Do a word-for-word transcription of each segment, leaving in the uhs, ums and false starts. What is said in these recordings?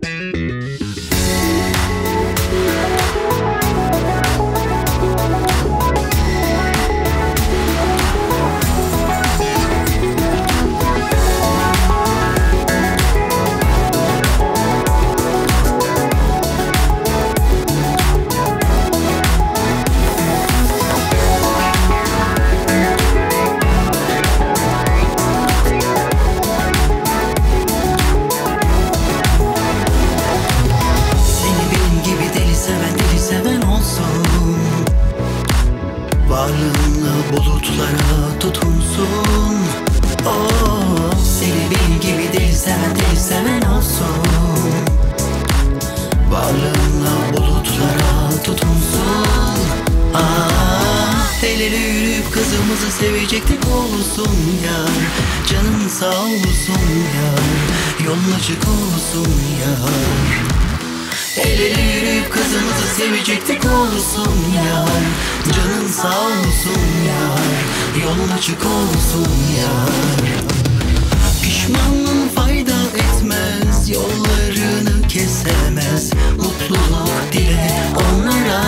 Varlığınla bulutlara tutunsun. Oh, seni benim gibi deli seven deli seven olsun. Varlığınla bulutlara tutunsun. Ah, el ele yürüyüp kızımızı sevecektik olsun yar. Canın sağ olsun yar, yolun açık olsun yar. El ele yürüyüp kızımızı sevecektik olsun yar. Canın sağ olsun yar, yolun açık olsun yar. Pişmanlığın fayda etmez, yollarını kesemez. Mutluluk dile onlara.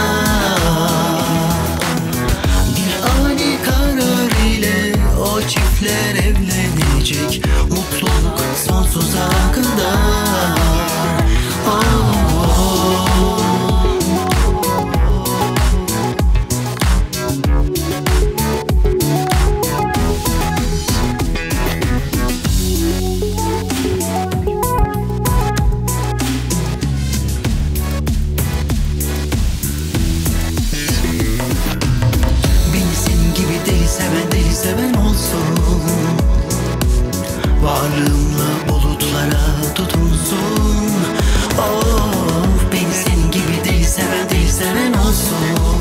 Bir ani karar ile o çiftler evlenecek. Mutluluk sonsuza kadar. Oh. Seven deli seven olsun. Varlığımla bulutlara tutunsun. Oh, beni senin gibi deli seven deli seven olsun.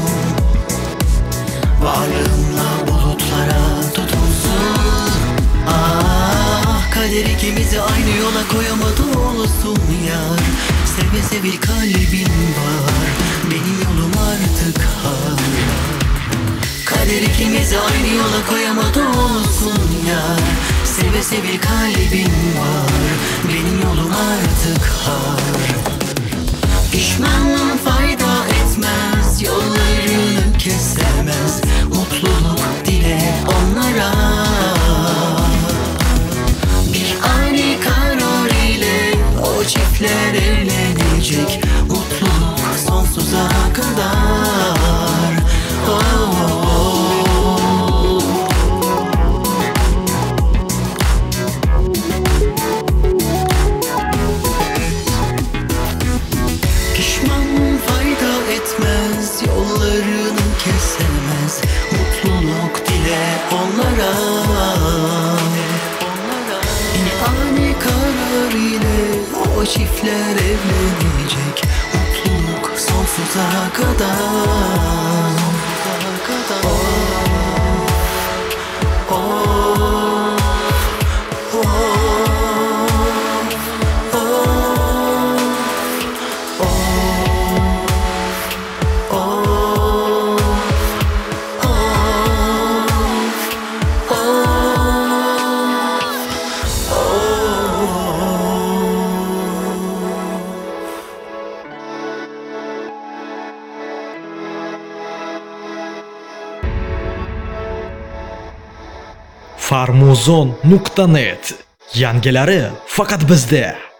Varlığımla bulutlara tutunsun. Ah, kader ikimizi aynı yola koyamadı olsun yar. Seve seve kalbim var, benim yolum artık har. Kader ikimizi aynı yola koyamadı olsun yar. Seve seve kalbim var, benim yolum artık har. Pişmanlığın fayda etmez, yollarını kesemez. Mutluluk dile onlara. Bir ani karar ile o çiftler evlenecek. Mutluluk sonsuza kadar. Oh. Yollarını kesemez. Mutluluk dile onlara. Yine ani karar ile o çiftler evlenecek. Mutluluk sonsuza kadar. Oh, oh, oh. farmuzon nuqta net. Yangilari faqat bizda.